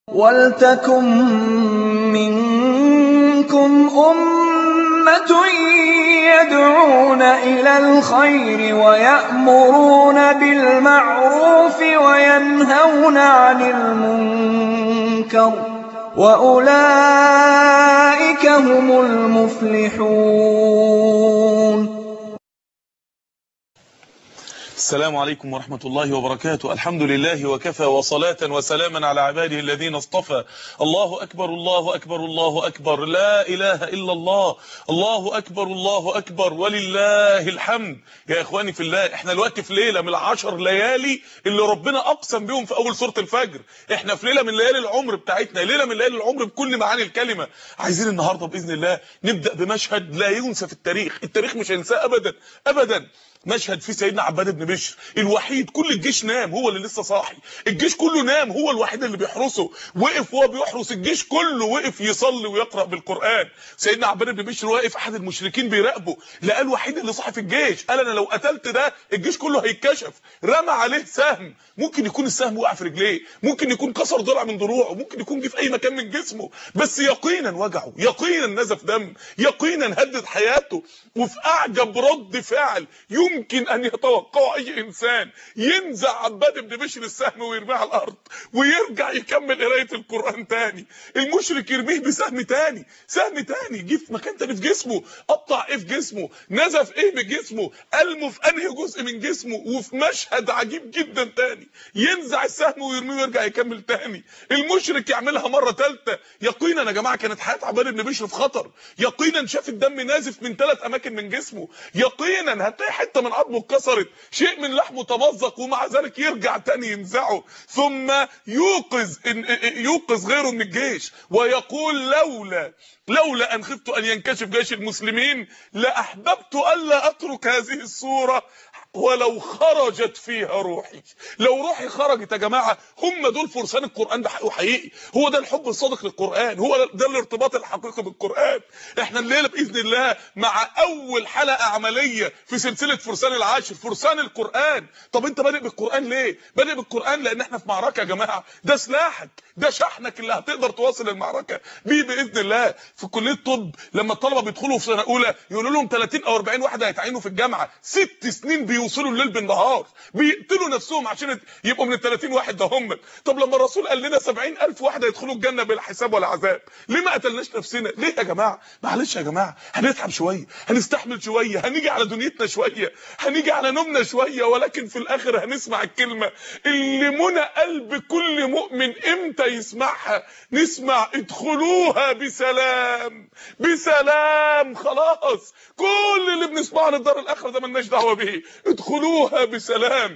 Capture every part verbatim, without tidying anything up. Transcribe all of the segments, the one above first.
وَلْتَكُن مِّنكُمْ أُمَّةٌ يَدْعُونَ إِلَى الْخَيْرِ وَيَأْمُرُونَ بِالْمَعْرُوفِ وَيَنْهَوْنَ عَنِ الْمُنكَرِ ۚ وَأُولَٰئِكَ هُمُ الْمُفْلِحُونَ. السلام عليكم ورحمة الله وبركاته. الحمد لله وكفى، وصلاة وسلاما على عباده الذين اصطفى. الله أكبر الله أكبر الله أكبر، لا إله إلا الله. الله أكبر الله أكبر ولله الحمد. يا إخواني في الله، احنا الوقت في ليلة من العشر ليالي اللي ربنا أقسم بهم في أول سورة الفجر. احنا في ليلة من ليالي العمر بتاعتنا، ليلة من ليالي العمر بكل معاني الكلمة. عايزين النهاردة بإذن الله نبدأ بمشهد لا ينسى في التاريخ، التاريخ مش هينساه أبدا أبدا. مشهد فيه سيدنا عباد بن بشر الوحيد، كل الجيش نام، هو اللي لسه صاحي، الجيش كله نام، هو الوحيد اللي بيحرسه. وقف وهو بيحرس الجيش كله، وقف يصلي ويقرأ بالقرآن. سيدنا عباد بن بشر واقف، احد المشركين بيراقبه، لقى الوحيد اللي صاحي في الجيش. قال انا لو قتلت ده الجيش كله هيتكشف. رمى عليه سهم، ممكن يكون السهم وقع في رجليه، ممكن يكون كسر ضلع من ضلوعه، ممكن يكون جه في اي مكان من جسمه، بس يقينا وجعه، يقينا نزف دم، يقينا هدد حياته. وفي اعجب رد فعل يمكن ان يتوقعه اي انسان، ينزع عباد بن بشر السهم ويرميه على الارض ويرجع يكمل قرايه القران تاني. المشرك يرميه بسهم تاني، سهم تاني جه في مكان تاني في جسمه، قطع ايه في جسمه، نزف ايه بجسمه، ألمه في انهي جزء من جسمه. وفي مشهد عجيب جدا تاني ينزع السهم ويرميه ويرجع يكمل تاني. المشرك يعملها مره ثالثه. يقينا يا جماعه كانت حياه عباد بن بشر في خطر، يقينا شاف الدم نازف من ثلاث اماكن من جسمه، يقينا هتلاقي حته من عظمه اتكسرت، شيء من لحمه تمزق، ومع ذلك يرجع تاني ينزعه. ثم يوقظ يوقظ غيره من الجيش ويقول لولا لولا ان خفت ان ينكشف جيش المسلمين لاحببت الا اترك هذه الصوره ولو خرجت فيها روحي. لو روحي خرجت يا جماعه، هم دول فرسان القران حقيقي، هو ده الحب الصادق للقران، هو ده الارتباط الحقيقي بالقران. احنا الليله باذن الله مع اول حلقه عمليه في سلسله فرسان العاشر، فرسان القران. طب انت بادئ بالقران ليه؟ بادئ بالقران لان احنا في معركه يا جماعه، ده سلاحك، ده شحنك اللي هتقدر تواصل المعركه بيه باذن الله. في كليه الطب لما الطلبه بيدخلوا في سنه اولى يقولوا لهم ثلاثين او أربعين واحد هيتعينوا في الجامعه، ست سنين بيوصلوا الليل بالنهار، بيقتلوا نفسهم عشان يبقوا من ال ثلاثين واحد ده هم. طب لما الرسول قال لنا سبعين ألف واحد هيدخلوا الجنه بلا حساب ولا عذاب، ليه ما قتلناش نفسنا؟ ليه يا جماعه؟ معلش يا جماعه، هنتعب شويه، هنستحمل شويه، هنيجي على دنيتنا شويه، هنيجي على نومنا شويه، ولكن في الاخر هنسمع الكلمه اللي منى قلب كل مؤمن امتى يسمعها. نسمع ادخلوها بسلام بسلام. خلاص كل اللي بنسمعه عن الدار الاخره ده مالناش دعوه بيه، ادخلوها بسلام.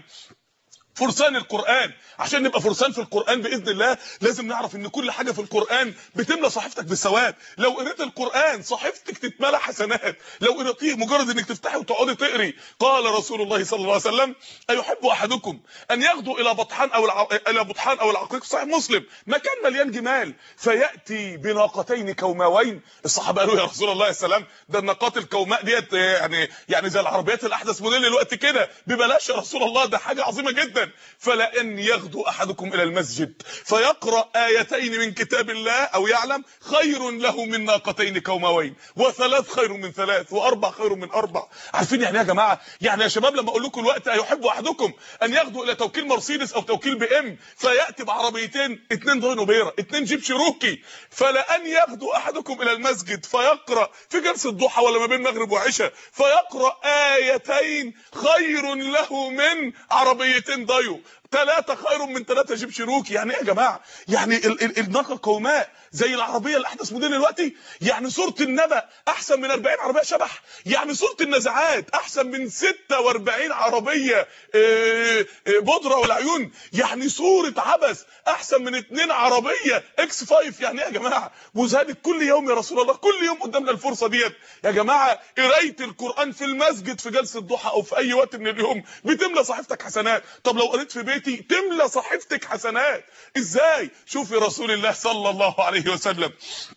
فرسان القرآن، عشان نبقى فرسان في القرآن بإذن الله لازم نعرف ان كل حاجة في القرآن بتملى صحيفتك بالثواب. لو قريت القرآن صحيفتك تتملى حسنات، لو قريتيه مجرد انك تفتحي وتقعدي تقري. قال رسول الله صلى الله عليه وسلم: ايحب احدكم ان يغدو الى بطحان او الع... الى بطحان او العقيق، صحيح مسلم، مكان مليان جمال، فياتي بناقتين كوماوين. الصحابه قالوا يا رسول الله يا سلام، ده الناقات الكوماء ديت يعني يعني زي العربيات الاحدث موديل الوقت كده، ببلاش يا رسول الله، ده حاجه عظيمه جدا. فلان يغدو احدكم الى المسجد فيقرا ايتين من كتاب الله او يعلم خير له من ناقتين كوماوين، وثلاث خير من ثلاث، واربع خير من اربع. عارفين يعني ايه يا جماعه؟ يعني يا شباب لما اقول لكم الوقت ايحب احدكم ان يغدو الى توكيل مرسيدس او توكيل بي ام فياتي بعربيتين، اتنين داينو بيرا، اتنين جيب شيروكي، فلان يغدو احدكم الى المسجد فيقرا في جلسه الضحى ولا ما بين مغرب وعشاء فيقرا ايتين خير له من عربيتين دايو، ثلاثة خير من ثلاثة جيب شيروكي. يعني ايه يا جماعه؟ يعني الناقه القوماء زي العربيه الاحدث موديل دلوقتي، يعني سوره النبأ احسن من أربعين عربيه شبح، يعني سوره النزعات احسن من ستة وأربعين عربيه بودره والعيون، يعني سوره عبس احسن من اتنين عربيه اكس خمسة. يعني ايه يا جماعه؟ وزادت كل يوم يا رسول الله، كل يوم قدامنا الفرصه ديت يا جماعه. قرايه القران في المسجد في جلسه الضحى او في اي وقت من اليوم بتملى صحيفتك حسنات. طب لو قريت في بيتي تملى صحيفتك حسنات. ازاي؟ شوفي رسول الله صلى الله عليه وسلم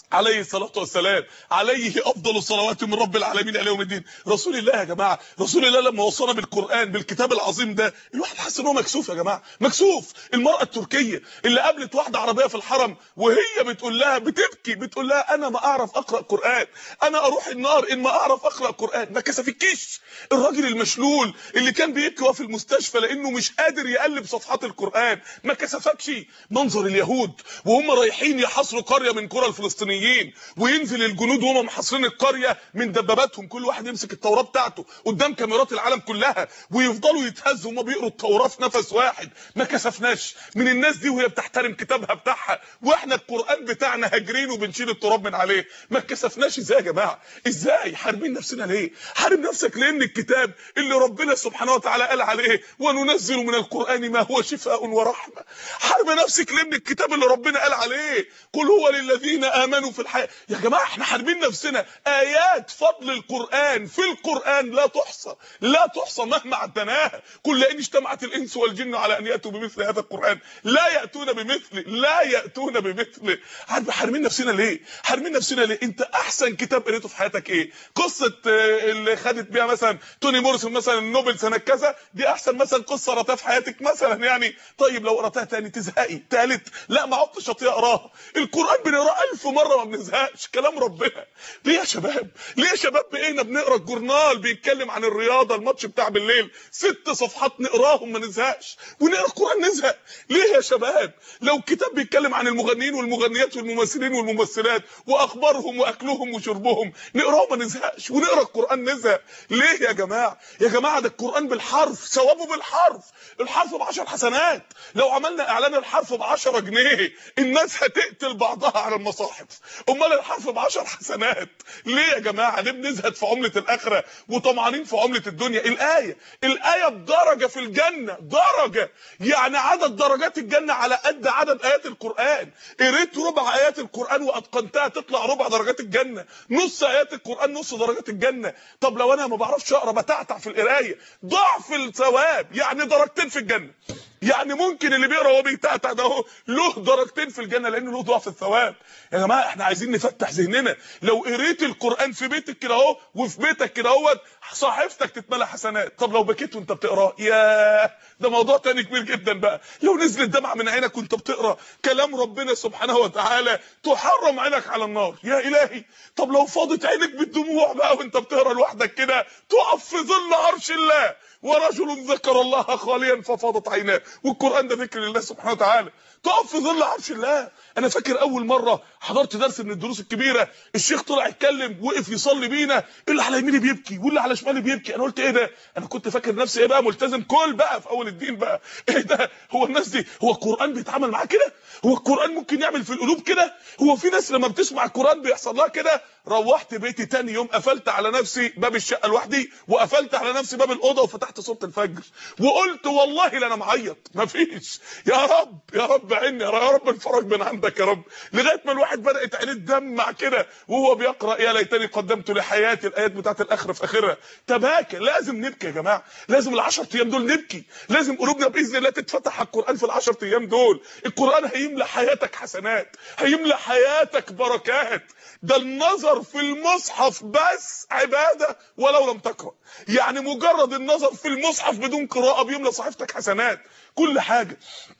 عليه الصلاة والسلام، عليه أفضل الصلوات من رب العالمين إلى يوم الدين. رسول الله يا جماعة، رسول الله لما وصلنا بالقرآن بالكتاب العظيم ده، الواحد حس إن هو مكسوف يا جماعة، مكسوف. المرأة التركية اللي قابلت واحدة عربية في الحرم وهي بتقول لها، بتبكي، بتقول لها أنا ما أعرف أقرأ قرآن، أنا أروح النار إن ما أعرف أقرأ قرآن. ما كسفتكيش؟ الراجل المشلول اللي كان بيبكي في المستشفى لأنه مش قادر يقلب صفحات القرآن، ما كسفكش؟ منظر اليهود وهم رايحين يحاصروا قرية من قرى الفلسطينيين، وينزل الجنود وهم محاصرين القريه من دباباتهم، كل واحد يمسك التوراه بتاعته قدام كاميرات العالم كلها ويفضلوا يتهزوا وهم بيقروا التوراه في نفس واحد. ما كسفناش من الناس دي وهي بتحترم كتابها بتاعها، واحنا القران بتاعنا هاجرين وبنشيل التراب من عليه. ما كسفناش ازاي يا جماعه؟ ازاي؟ حاربين نفسنا ليه؟ حارب نفسك لان الكتاب اللي ربنا سبحانه وتعالى قال عليه وننزل من القران ما هو شفاء ورحمه. حارب نفسك لان الكتاب اللي ربنا قال عليه قل هو للذين امنوا في الحياه. يا جماعه احنا حاربين نفسنا. ايات فضل القران في القران لا تحصى، لا تحصى مهما عدناها. قل لئن اجتمعت الانس والجن على ان ياتوا بمثل هذا القران لا ياتون بمثله، لا ياتون بمثله. حاربين نفسنا ليه؟ حاربين نفسنا ليه؟ انت احسن كتاب قريته في حياتك ايه؟ قصه اللي خدت بيها مثلا توني موريسون مثلا النوبل سنه كذا، دي احسن مثلا قصه قراتها في حياتك مثلا يعني. طيب لو قراتها تاني تزهقي، تالت لا ما عدتش اطيق اقراها. القران بنقراه ألف مره ما بنزهقش، كلام ربنا. ليه يا شباب؟ ليه يا شباب بقينا بنقرا الجورنال بيتكلم عن الرياضه، الماتش بتاع بالليل ست صفحات نقراهم ما نزهقش، ونقرا القران نزهق؟ ليه يا شباب؟ لو كتاب بيتكلم عن المغنيين والمغنيات والممثلين والممثلات واخبارهم واكلهم وشربهم نقراه ما نزهقش، ونقرا القران نزهق؟ ليه يا جماعه؟ يا جماعه ده القران بالحرف، ثوابه بالحرف، الحرف بعشر حسنات. لو عملنا اعلان الحرف بعشرة جنيه الناس هتقتل بعضها على المصاحف، امال الحرف بعشر حسنات ليه يا جماعه؟ ليه بنزهد في عمله الاخره وطمعانين في عمله الدنيا؟ الايه الايه بدرجه في الجنه، درجه يعني عدد درجات الجنه على قد عدد ايات القران. قريت ربع ايات القران واتقنتها تطلع ربع درجات الجنه، نص ايات القران نص درجات الجنه. طب لو انا ما بعرفش اقرا بتعتع في القرايه، ضعف الثواب، يعني درجتين في الجنه. يعني ممكن اللي بيقرا وهو بيتعتع ده هو له درجتين في الجنه لانه له ضعف الثواب. يا جماعه احنا عايزين نفتح ذهننا. لو قريت القران في بيتك كده اهو وفي بيتك كده اهوت صحيفتك تتملى حسنات. طب لو بكيت وانت بتقرا، ياه ده موضوع تاني كبير جدا بقى. لو نزلت دمعه من عينك وانت بتقرا كلام ربنا سبحانه وتعالى تحرم عينك على النار، يا الهي. طب لو فاضت عينك بالدموع بقى وانت بتقرا لوحدك كده تقف في ظل عرش الله، ورجل ذكر الله خاليا ففاضت عيناه، والقران ده ذكر الله سبحانه وتعالى، تقف في ظل عرش الله. انا فاكر اول مره حضرت درس من الدروس الكبيره، الشيخ طلع يتكلم وقف يصلي بينا، اللي على يميني بيبكي واللي على شمالي بيبكي. انا قلت ايه ده؟ انا كنت فاكر نفسي ايه بقى، ملتزم كل بقى في اول الدين بقى. ايه ده؟ هو الناس دي هو القران بيتعامل معاه كده؟ هو القران ممكن يعمل في القلوب كده؟ هو في ناس لما بتسمع القران بيحصل لها كده؟ روحت بيتي تاني يوم قفلت على نفسي باب الشقه لوحدي وقفلت على نفسي باب الاوضه وفتحت سوره الفجر وقلت والله لا انا معيط، مفيش. يا رب يا رب عيني، يا رب الفرج من عندك يا رب. لغايه ما الواحد بدات عينيه تدمع كده وهو بيقرا يا ليتني قدمت لحياتي، الايات بتاعت الاخره في اخرها تباكى. لازم نبكي يا جماعه، لازم العشر ايام دول نبكي، لازم قلوبنا باذن الله تتفتح على القران في العشر ايام دول. القران هيملى حياتك حسنات، هيملى حياتك بركات. ده النظر في المصحف بس عباده ولو لم تقرا، يعني مجرد النظر في المصحف بدون قراءه بيملى صحيفتك حسنات. كل حاجه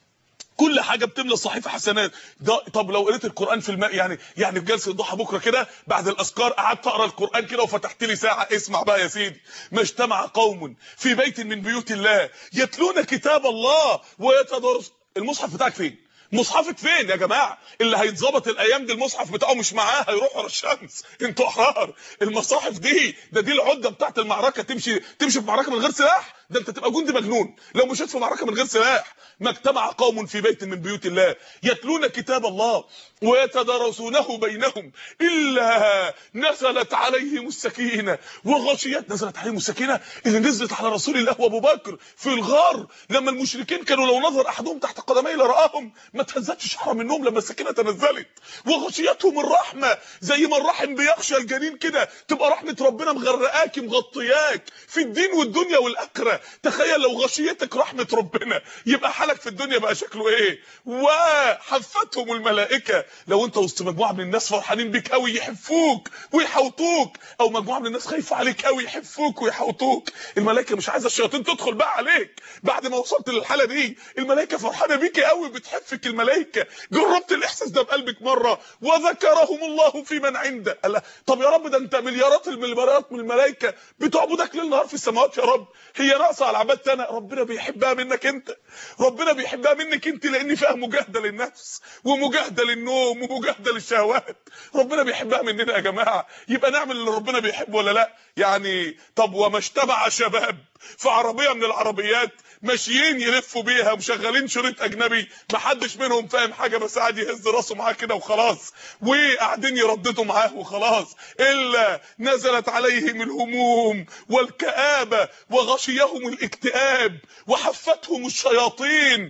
كل حاجه بتملى الصحيفه حسنات. ده طب لو قريت القران في الماء، يعني يعني في جلسه الضحى بكره كده بعد الاذكار قعدت اقرا القران كده وفتحت لي ساعه، اسمع بقى يا سيدي. ما اجتمع قوم في بيت من بيوت الله يتلون كتاب الله ويتدارس. المصحف بتاعك فين؟ مصحفك فين يا جماعه؟ اللي هيتظبط الايام دي المصحف بتاعه مش معاه، هيروح ورا الشمس. انتوا احرار. المصاحف دي ده دي العده بتاعت المعركه، تمشي تمشي في معركه من غير سلاح، ده انت تبقى جندي مجنون لو مشيت في معركه من غير سلاح. ما اجتمع قوم في بيت من بيوت الله يتلون كتاب الله ويتدارسونه بينهم الا نزلت عليهم السكينه وغشيت. نزلت عليهم السكينه اللي نزلت على رسول الله وابو بكر في الغار لما المشركين كانوا لو نظر احدهم تحت قدميه لراهم ما تهزتش شعره منهم لما السكينه تنزلت. وغشيتهم الرحمه، زي ما الرحم بيغشى الجنين كده تبقى رحمه ربنا مغرقاك مغطياك في الدين والدنيا والاخره. تخيل لو غشيتك رحمه ربنا يبقى حالك في الدنيا بقى شكله ايه. وحفتهم الملائكه، لو انت وسط مجموعه من الناس فرحانين بيك قوي يحفوك ويحوطوك، او مجموعه من الناس خايفه عليك قوي يحفوك ويحوطوك، الملائكه مش عايزه الشياطين تدخل بقى عليك. بعد ما وصلت للحاله دي الملائكه فرحانه بيك قوي بتحفك الملائكه. جربت الاحساس ده بقلبك مره؟ وذكرهم الله في من عنده. الله، طب يا رب ده انت مليارات المليارات من الملائكه بتعبدك ليل نهار في السماوات، يا رب هي ناقصه على عبادتنا؟ ربنا بيحبها منك انت، ربنا بيحبها منك انت، لان فيها مجاهده للنفس ومجاهده للنوم ومجاهده للشهوات. ربنا بيحبها مننا يا جماعه، يبقى نعمل اللي ربنا بيحبه ولا لا؟ يعني طب وما اجتمع شباب في عربيه من العربيات ماشيين يلفوا بيها ومشغلين شريط اجنبي، محدش منهم فاهم حاجه بس قاعد يهز راسه معاه كده وخلاص، وقاعدين يرددوا معاه وخلاص، الا نزلت عليهم الهموم والكآبه وغشيهم الاكتئاب وحفتهم الشياطين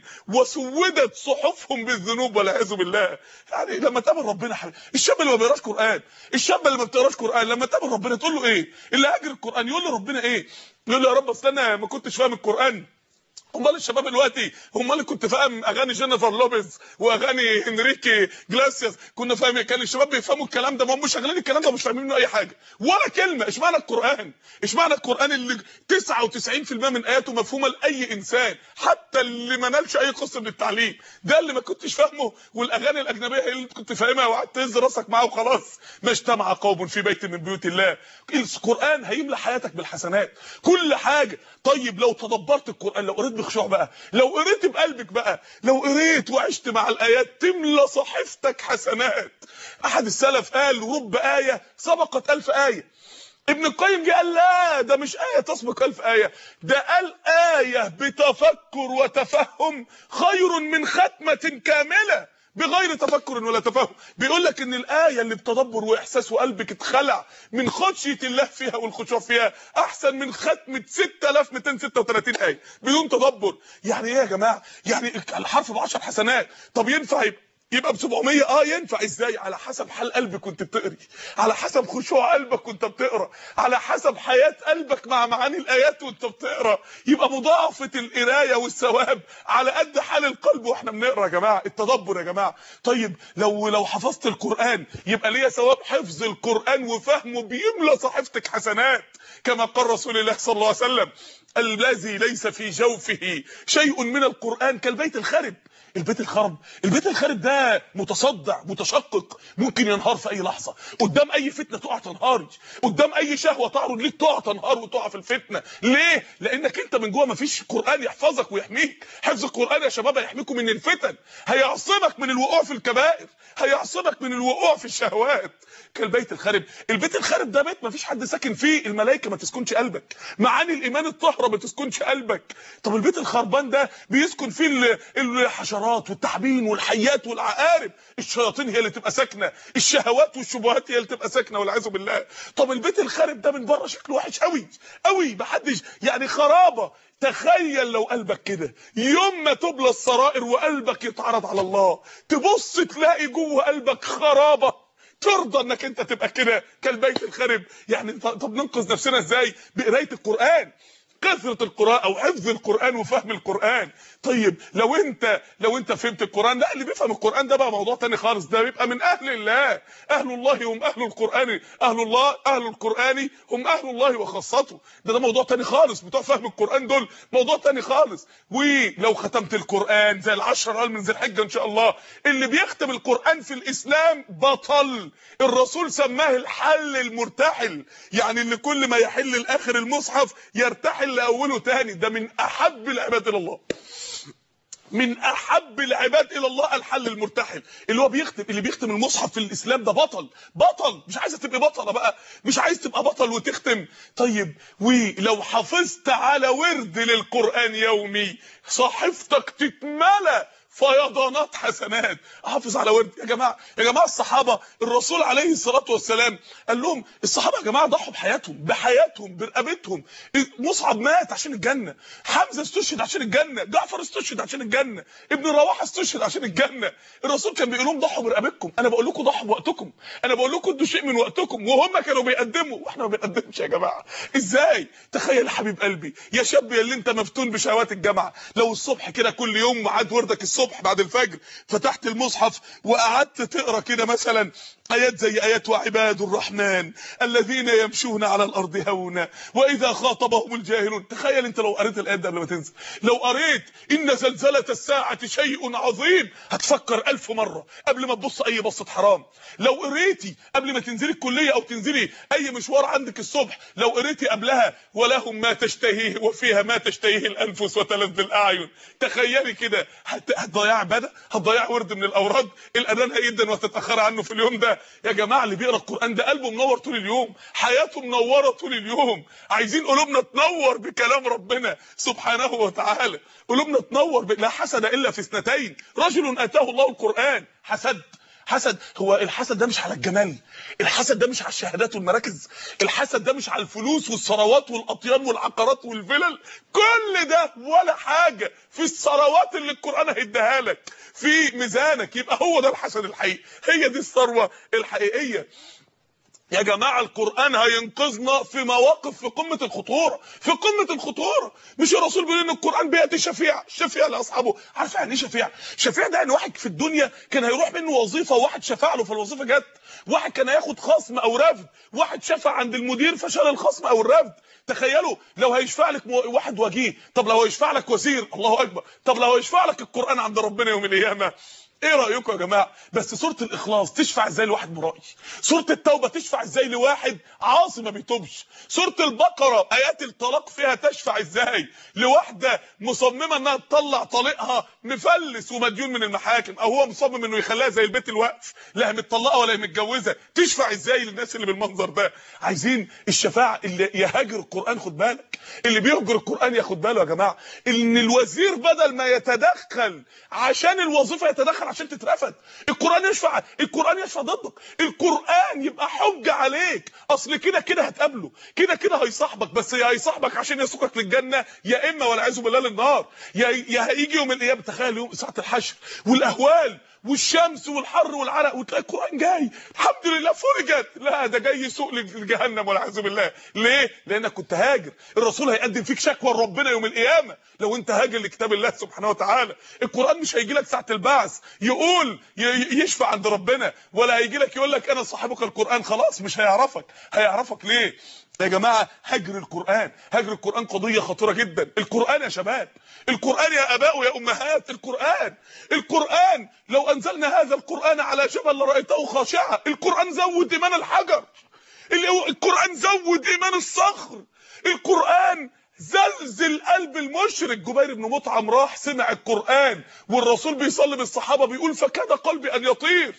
وسودت صحفهم بالذنوب والعياذ بالله. يعني لما تقابل ربنا حبيبي، الشاب اللي ما بيقراش قران، الشاب اللي ما بتقراش قران، لما تقابل ربنا تقول له ايه؟ اللي هاجر القران يقول له ربنا ايه؟ يقول له يا رب اصل انا ما كنتش فاهم القران. امال الشباب دلوقتي، امال اللي كنت فاهم اغاني جينيفر لوبيز واغاني هنريكي جلاسياس كنا فاهم، كان الشباب بيفهموا الكلام ده، ما هم شغالين الكلام ده مش فاهمين منه اي حاجه ولا كلمه. اشمعنى القران؟ اشمعنى القران اللي تسعة وتسعين في المية من اياته مفهومه لاي انسان، حتى اللي ما نالش اي قسم من التعليم، ده اللي ما كنتش فاهمه، والاغاني الاجنبيه هي اللي كنت فاهمها وقعدت تهز راسك معاه وخلاص. ما اجتمع قوم في بيت من بيوت الله. القران هيملى حياتك بالحسنات كل حاجه. طيب لو تدبرت القران، لو قريت بخشوع بقى، لو قريت بقلبك بقى، لو قريت وعشت مع الايات تملى صحيفتك حسنات. احد السلف قال رب ايه سبقت الف ايه. ابن القيم جه قال لا ده مش ايه تسبق الف ايه، ده قال ايه بتفكر وتفهم خير من ختمه كامله بغير تفكر ولا تفهم. بيقول لك ان الايه اللي بتدبر واحساس وقلبك اتخلع من خشيه الله فيها والخشوع فيها احسن من ختمه ستة آلاف ومئتين وستة وثلاثين ايه بدون تدبر. يعني ايه يا جماعه؟ يعني الحرف ب عشر حسنات. طب ينفع يبقى يبقى ب سبعمية؟ اه ينفع. ازاي؟ على حسب حال قلبك وانت بتقري، على حسب خشوع قلبك وانت بتقرا، على حسب حياه قلبك مع معاني الايات وانت بتقرا. يبقى مضاعفه القرايه والثواب على قد حال القلب واحنا بنقرا يا جماعه. التدبر يا جماعه. طيب لو لو حفظت القران يبقى ليا ثواب حفظ القران وفهمه بيملى صحيفتك حسنات، كما قال رسول الله صلى الله عليه وسلم الذي ليس في جوفه شيء من القران كالبيت الخرب. البيت الخرب، البيت الخرب ده متصدع متشقق، ممكن ينهار في اي لحظه، قدام اي فتنه تقع تنهار، قدام اي شهوه تعرض ليك تقع تنهار وتقع في الفتنه. ليه؟ لانك انت من جوه مفيش قران يحفظك ويحميك. حفظ القران يا شباب هيحميكم من الفتن، هيعصمك من الوقوع في الكبائر، هيعصمك من الوقوع في الشهوات. كالبيت الخرب. البيت الخرب ده بيت مفيش حد ساكن فيه، الملائكه ما تسكنش قلبك، معاني الايمان الطاهره ما تسكنش قلبك. طب البيت الخربان ده بيسكن فيه الحشرات والتعابين والحيات والعقارب، الشياطين هي اللي تبقى ساكنه، الشهوات والشبهات هي اللي تبقى ساكنه والعياذ بالله. طب البيت الخارب ده من بره شكله وحش قوي قوي، محدش يعني خرابه. تخيل لو قلبك كده يوم ما تبلى السرائر وقلبك يتعرض على الله، تبص تلاقي جوه قلبك خرابه، ترضى انك انت تبقى كده كالبيت الخرب؟ يعني طب ننقذ نفسنا ازاي؟ بقرايه القران، كثرة القراءة وحفظ القرآن وفهم القرآن. طيب لو انت لو انت فهمت القرآن، لا اللي بيفهم القرآن ده بقى موضوع تاني خالص، ده بيبقى من اهل الله. اهل الله هم اهل القرآن، اهل الله اهل القرآن هم اهل الله وخاصته. ده ده موضوع تاني خالص، بتوع فهم القرآن دول موضوع تاني خالص. ولو ختمت القرآن زي العشر قال من ذي الحجة ان شاء الله، اللي بيختم القرآن في الاسلام بطل. الرسول سماه الحل المرتحل، يعني اللي كل ما يحل الاخر المصحف يرتحل لاوله تاني. ده من احب العباد الى الله، من احب العباد الى الله الحل المرتحل، اللي هو بيختم اللي بيختم المصحف في الاسلام ده بطل. بطل. مش عايزه تبقى بطله بقى، مش عايز تبقى بطل وتختم. طيب ولو حافظت على ورد للقران يومي صحيفتك تتملى فيضانات حسنات. احافظ على ورد يا جماعه. يا جماعه الصحابه الرسول عليه الصلاه والسلام قال لهم الصحابه يا جماعه ضحوا بحياتهم بحياتهم برقبتهم. مصعب مات عشان الجنه، حمزه استشهد عشان الجنه، جعفر استشهد عشان الجنه، ابن رواحه استشهد عشان الجنه. الرسول كان بيقول لهم ضحوا برقبتكم. انا بقول لكم ضحوا بوقتكم، انا بقول لكم ادوا شيء من وقتكم، وهم كانوا بيقدموا واحنا ما بنقدمش يا جماعه. ازاي؟ تخيل يا حبيب قلبي يا شاب يا اللي انت مفتون بشهوات الجامعه، لو الصبح كده كل يوم ميعاد وردك الصبح بعد الفجر فتحت المصحف وقعدت تقرا كده مثلا ايات زي ايات وعباد الرحمن الذين يمشون على الارض هونا واذا خاطبهم الجاهلون. تخيل انت لو قريت الايات دي قبل ما تنزل، لو قريت ان زلزله الساعه شيء عظيم هتفكر الف مره قبل ما تبص اي بصه حرام. لو قريتي قبل ما تنزلي الكليه او تنزلي اي مشوار عندك الصبح، لو قريتي قبلها ولهم ما تشتهيه وفيها ما تشتهيه الانفس وتلذ الاعين، تخيلي كده هتضيع عباده، هتضيع ورد من الاوراد، الاذان هيدن وتتاخر عنه في اليوم ده. يا جماعه اللي بيقرا القران ده قلبه منور طول اليوم، حياته منوره طول اليوم. عايزين قلوبنا تنور بكلام ربنا سبحانه وتعالى، قلوبنا تنور ب... لا حسد الا في اثنتين، رجل اتاه الله القران. حسد حسد هو الحسد ده مش على الجمال، الحسد ده مش على الشهادات والمراكز، الحسد ده مش على الفلوس والثروات والاطيان والعقارات والفلل، كل ده ولا حاجه في الثروات اللي القران هيديها لك في ميزانك. يبقى هو ده الحسد الحقيقي، هي دي الثروه الحقيقيه. يا جماعه القران هينقذنا في مواقف في قمه الخطوره، في قمه الخطوره. مش الرسول بيقول ان القران بياتي شفيع، شفيع لاصحابه. عارف يعني ايه شفيع؟ شفيع ده يعني واحد في الدنيا كان هيروح منه وظيفه وواحد شفع له فالوظيفه جت، واحد كان هياخد خصم او رفض، واحد شفع عند المدير فشال الخصم او الرفض. تخيلوا لو هيشفع لك واحد وجيه، طب لو هيشفع لك وزير، الله اكبر، طب لو هيشفع لك القران عند ربنا يوم القيامه. ايه رايكم يا جماعه؟ بس سوره الاخلاص تشفع ازاي لواحد مرائي؟ سوره التوبه تشفع ازاي لواحد عاصي ما بيتوبش؟ سوره البقره ايات الطلاق فيها تشفع ازاي لواحده مصممه انها تطلع طليقها مفلس ومديون من المحاكم، او هو مصمم انه يخليها زي البيت الوقف، لا هي متطلقه ولا هي متجوزه، تشفع ازاي للناس اللي بالمنظر ده؟ عايزين الشفاعه. اللي يهاجر القران خد بالك، اللي بيهجر القران ياخد باله يا جماعه ان الوزير بدل ما يتدخل عشان الوظيفه يتدخل عشان تترفد. القران يشفع، القران يشفع ضدك، القران يبقى حجه عليك. اصل كده كده هتقابله، كده كده هيصاحبك، بس يا هيصاحبك عشان يسوقك للجنه يا اما والعياذ بالله للنار، يا يا هيجي يوم القيامه. تخيل يوم ساعه الحشر والاهوال والشمس والحر والعرق وتلاقي القران جاي الحمد لله فرجت، لا ده جاي يسوق لجهنم والعياذ بالله. ليه؟ لانك كنت هاجر. الرسول هيقدم فيك شكوى لربنا يوم القيامه لو انت هاجر لكتاب الله سبحانه وتعالى. القران مش هيجي لك ساعه البعث يقول يشفع عند ربنا، ولا هيجي لك يقول لك انا صاحبك القران. خلاص مش هيعرفك. هيعرفك ليه يا جماعه؟ هجر القران، هجر القران قضيه خطيره جدا. القران يا شباب، القران يا اباء ويا امهات، القران القران لو انزلنا هذا القران على جبل لرايته خاشعا. القران زود ايمان الحجر، القران زود ايمان الصخر، القران زلزل قلب المشرك. جبير بن مطعم راح سمع القرآن والرسول بيصلي بالصحابة بيقول فكاد قلبي أن يطير.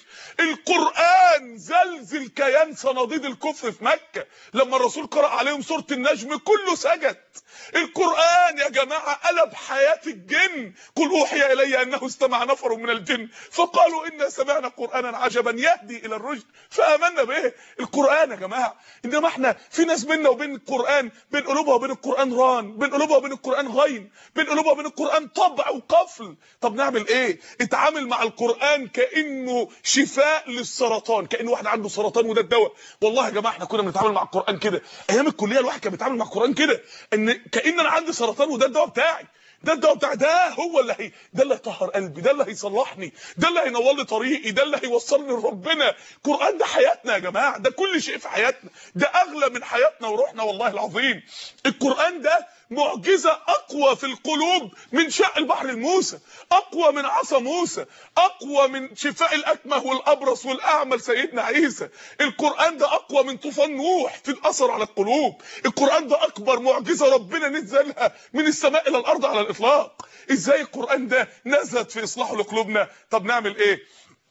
القرآن زلزل كيان صناديد الكفر في مكة لما الرسول قرأ عليهم سورة النجم كله سجد. القرآن يا جماعة قلب حياة الجن. قل أوحي إلي أنه استمع نفر من الجن فقالوا إنا سمعنا قرآنا عجبا يهدي إلى الرشد فآمنا به. القرآن يا جماعة. إنما احنا في ناس بيننا وبين القرآن، بين قلوبها وبين القرآن ران، بين قلوبها وبين القرآن غين، بين قلوبها وبين القرآن طبع وقفل. طب نعمل إيه؟ اتعامل مع القرآن كأنه شفاء للسرطان، كأنه واحد عنده سرطان وده الدواء. والله يا جماعة احنا كنا بنتعامل مع القرآن كده أيام الكلية، الواحد كان بيتعامل مع القرآن كده إن كأن أنا عندي سرطان وده الدواء بتاعي، ده الدواء بتاعي، ده هو اللي هي ده اللي هيطهر قلبي، ده اللي هيصلحني، ده اللي هينور لي طريقي، ده اللي هيوصلني لربنا. القرآن ده حياتنا يا جماعة، ده كل شيء في حياتنا، ده أغلى من حياتنا وروحنا والله العظيم. القرآن ده معجزة أقوى في القلوب من شق البحر الموسى، أقوى من عصا موسى، أقوى من شفاء الأكمه والأبرص والأعمى سيدنا عيسى. القرآن ده أقوى من طوفان نوح في الأثر على القلوب. القرآن ده أكبر معجزة ربنا نزلها من السماء إلى الأرض على الإطلاق. إزاي القرآن ده نزلت في إصلاحه لقلوبنا؟ طب نعمل إيه؟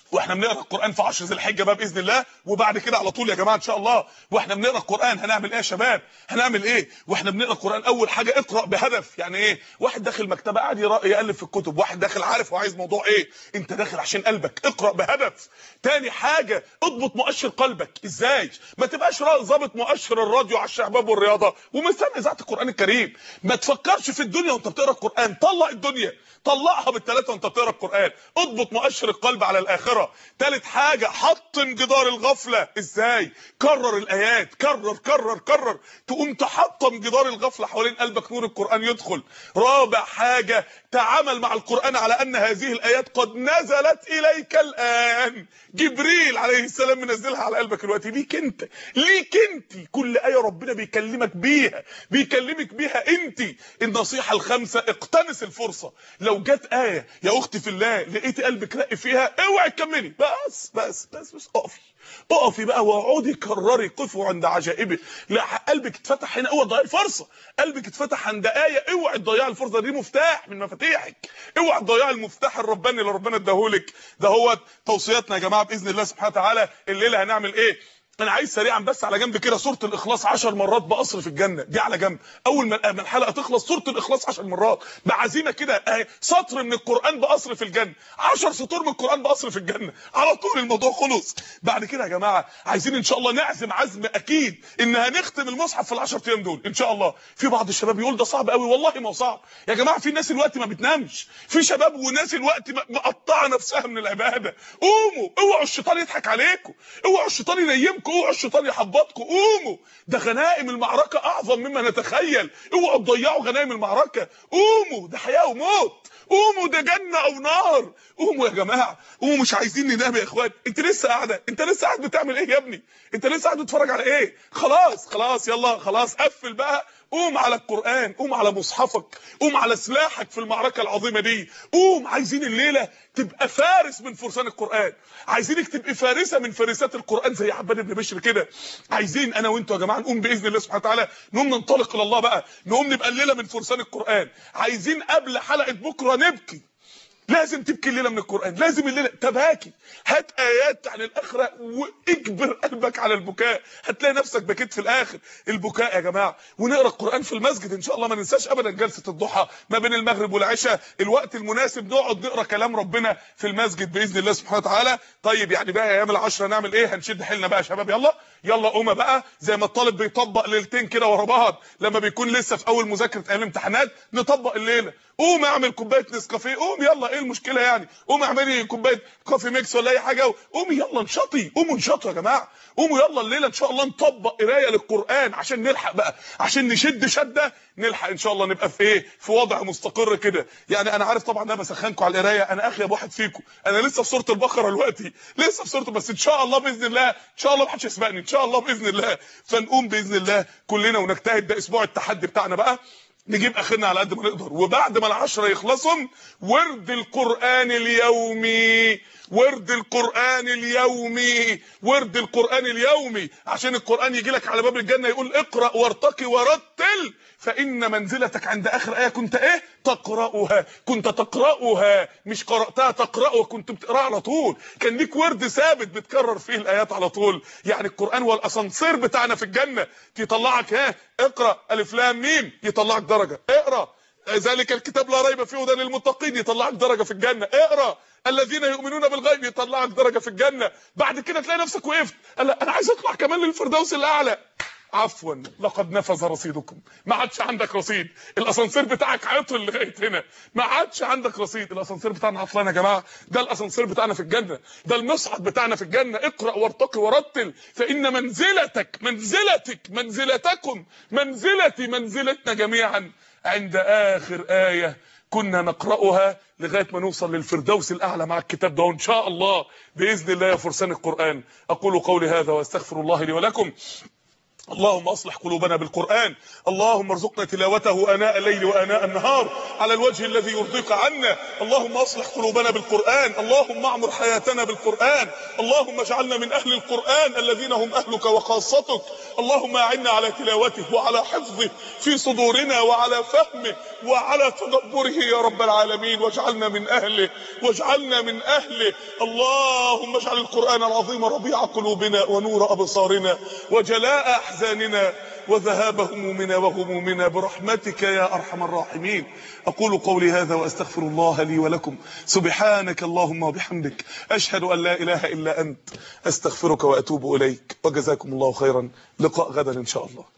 واحنا بنقرا القران في عشر ذي الحجه بقى باذن الله، وبعد كده على طول يا جماعه ان شاء الله. واحنا بنقرا القران هنعمل ايه يا شباب؟ هنعمل ايه واحنا بنقرا القران؟ اول حاجه اقرا بهدف. يعني ايه؟ واحد داخل مكتبه قاعد يقلب في الكتب، واحد داخل عارف هو عايز موضوع ايه، انت داخل عشان قلبك، اقرا بهدف. تاني حاجه اضبط مؤشر قلبك. ازاي؟ ما تبقاش ظابط مؤشر الراديو على الشباب والرياضه ومستني اذاعه القران الكريم. ما تفكرش في الدنيا وانت بتقرا القران، طلع الدنيا، طلعها بالثلاثه وانت بتقرا القران. اضبط مؤشر القلب على الاخره. ثالث حاجه حطم جدار الغفله. ازاي؟ كرر الايات، كرر كرر كرر، تقوم تحطم جدار الغفله حوالين قلبك، نور القران يدخل. رابع حاجه تعامل مع القران على ان هذه الايات قد نزلت اليك الان. جبريل عليه السلام منزلها على قلبك دلوقتي، ليك انت، ليك انت. كل ايه ربنا بيكلمك بيها، بيكلمك بيها انت. النصيحه الخامسه اقتنص الفرصه. لو جت ايه يا اختي في الله لقيتي قلبك رق فيها، اوعي تكملي، بس بس بس بس اقفي، اقفي بقى واقعدي كرري، قفوا عند عجائبه. لا قلبك اتفتح هنا، اوعي تضيعي الفرصه. قلبك اتفتح عند ايه، اوعي تضيعي الفرصه دي، مفتاح من مفاتيحك. اوعي تضيعي المفتاح الرباني اللي ربنا اداهولك. ده هو توصياتنا يا جماعه باذن الله سبحانه وتعالى. الليله هنعمل ايه؟ انا عايز سريعا بس على جنب كده سوره الاخلاص عشر مرات بقصر في الجنه، دي على جنب. اول ما الحلقه تخلص سوره الاخلاص عشر مرات بعزيمه كده، اهي سطر من القران بقصر في الجنه، عشر سطور من القران بقصر في الجنه، على طول الموضوع خلص. بعد كده يا جماعه عايزين ان شاء الله نعزم عزم اكيد ان هنختم المصحف في العشر ايام دول ان شاء الله. في بعض الشباب يقول ده صعب قوي، والله ما هو صعب يا جماعه. في ناس الوقت ما بتنامش، في شباب وناس الوقت مقطعه نفسها من العباده. قوموا، اوعوا الشيطان يضحك عليكم، اوعوا الشيطان ينيمكم، اوعوا الشيطان يحبطكم. قوموا، ده غنائم المعركه اعظم مما نتخيل. اوعوا تضيعوا غنائم المعركه. قوموا، ده حياه وموت. قوموا، ده جنه او نار. قوموا يا جماعه، قوموا، مش عايزين ننام يا اخوان. انت لسه قاعده، انت لسه قاعد بتعمل ايه يا ابني؟ انت لسه قاعد بتتفرج على ايه؟ خلاص خلاص يلا خلاص قفل بقى. قوم على القرآن، قوم على مصحفك، قوم على سلاحك في المعركة العظيمة دي. قوم، عايزين الليلة تبقى فارس من فرسان القرآن، عايزينك تبقي فارسة من فارسات القرآن زي عباد بن بشر كده. عايزين انا وانتوا يا جماعة نقوم بإذن الله سبحانه وتعالى، نقوم ننطلق إلى الله بقى، نقوم نبقى الليلة من فرسان القرآن. عايزين قبل حلقة بكرة نبكي، لازم تبكي الليله من القران، لازم الليله تباكي. هات ايات عن الاخره واجبر قلبك على البكاء، هتلاقي نفسك بكيت في الاخر. البكاء يا جماعه، ونقرا القران في المسجد ان شاء الله. ما ننساش ابدا جلسه الضحى ما بين المغرب والعشاء، الوقت المناسب نقعد نقرا كلام ربنا في المسجد باذن الله سبحانه وتعالى. طيب يعني بقى ايام العشره نعمل ايه؟ هنشد حيلنا بقى يا شباب، يلا يلا قومه بقى، زي ما الطالب بيطبق ليلتين كده ورا بعض لما بيكون لسه في اول مذاكره ايام الامتحانات، نطبق الليله. قوم اعمل كوبايه نسكافيه، قوم يلا، ايه المشكله يعني؟ قوم اعملي كوبايه كوفي ميكس ولا اي حاجه، قومي يلا انشطي، قوموا انشطوا يا جماعه، قوموا يلا الليله ان شاء الله نطبق قرايه للقران عشان نلحق بقى، عشان نشد شده نلحق ان شاء الله نبقى في ايه، في وضع مستقر كده. يعني انا عارف طبعا انا بسخنكم على القرايه، انا اخي ابو واحد فيكم، انا لسه في سوره البقره دلوقتي، لسه في سوره، بس ان شاء الله باذن الله، ان شاء الله ما حدش يسبقني ان شاء الله باذن الله. فنقوم باذن الله كلنا ونجتهد، ده اسبوع التحدي بتاعنا بقى، نجيب اخرنا على قد ما نقدر. وبعد ما العشرة يخلصوا ورد القرآن اليومي، ورد القرآن اليومي، ورد القرآن اليومي، عشان القرآن يجي لك على باب الجنة يقول اقرأ وارتقي ورتل فإن منزلتك عند آخر آية كنت ايه؟ تقرأها، كنت تقرأها، مش قرأتها، تقرأها، كنت بتقرأها على طول، كان ليك ورد ثابت بتكرر فيه الآيات على طول. يعني القرآن هو الأسانسير بتاعنا في الجنة، يطلعك ها اقرأ ألف لام ميم يطلعك درجة، اقرأ ذلك الكتاب لا ريب فيه هدى للمتقين يطلعك درجة في الجنة، اقرأ الذين يؤمنون بالغيب يطلعك درجة في الجنة. بعد كده تلاقي نفسك وقفت، لا انا عايز اطلع كمان للفردوس الاعلى، عفوا لقد نفذ رصيدكم، ما عادش عندك رصيد، الاسانسير بتاعك عطل لغايه هنا، ما عادش عندك رصيد، الاسانسير بتاعنا عطلان يا جماعه، ده الاسانسير بتاعنا في الجنه، ده المصعد بتاعنا في الجنه. اقرا وارتقي ورتل فان منزلتك منزلتك منزلتكم منزلتي منزلتنا جميعا عند اخر ايه كنا نقراها لغايه ما نوصل للفردوس الاعلى مع الكتاب ده ان شاء الله باذن الله يا فرسان القران. اقول قولي هذا واستغفر الله لي ولكم. اللهم اصلح قلوبنا بالقرآن، اللهم ارزقنا تلاوته آناء الليل وآناء النهار على الوجه الذي يرضيك عنا. اللهم اصلح قلوبنا بالقرآن، اللهم اعمر حياتنا بالقرآن، اللهم اجعلنا من اهل القرآن الذين هم اهلك وخاصتك. اللهم اعنا على تلاوته وعلى حفظه في صدورنا وعلى فهمه وعلى تدبره يا رب العالمين، واجعلنا من اهله واجعلنا من اهله. اللهم اجعل القرآن العظيم ربيع قلوبنا ونور ابصارنا وجلاء احزاننا وذهاب همومنا وغمومنا برحمتك يا ارحم الراحمين. اقول قولي هذا واستغفر الله لي ولكم. سبحانك اللهم وبحمدك، اشهد ان لا اله الا انت، استغفرك واتوب اليك، وجزاكم الله خيرا. لقاء غدا ان شاء الله.